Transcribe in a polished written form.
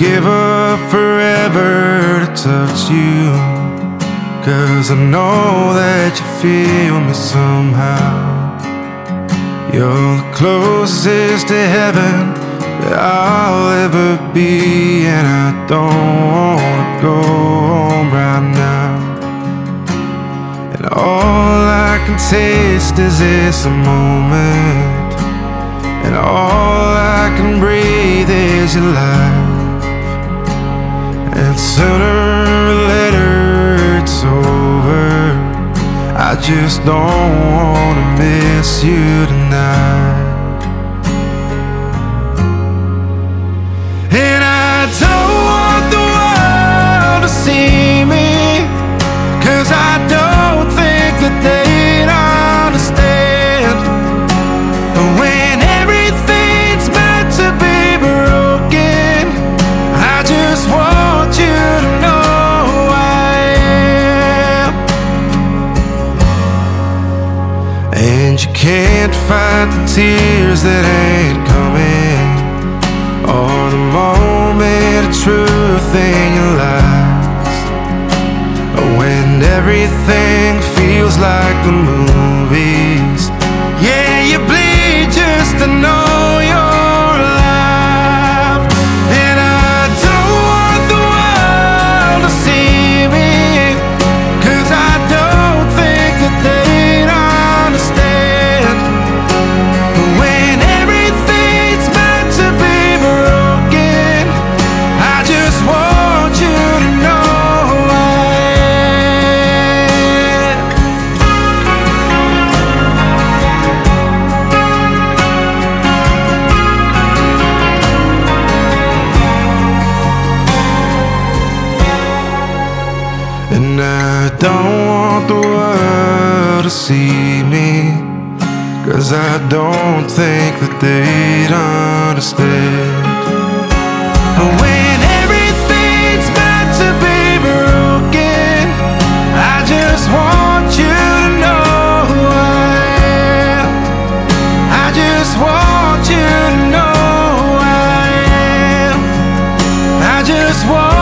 give up forever to touch you, 'cause I know that you feel me somehow. You're the closest to heaven that I'll ever be, and I don't wanna go home right now. And all I can taste is this moment, and all I can breathe is your life. And sooner or later it's over, I just don't wanna miss you tonight. And I don't want the world to see me, 'cause I don't think that they'd understand. When everything's meant to be broken, I just want you to know who I am. And you can't fight the tears that ain't coming, or the moment of truth in your lies. When everything feels like the movies, yeah, you bleed just to know you're alive. And I don't want the world to see me, 'cause I don't think that they'd understand. When everything's meant to be broken, I just want you to know who I am. And I don't want the world to see me, 'cause I don't think that they'd understand. When everything's meant to be broken, I just want you to know who I am. I just want you to know who I am. I just want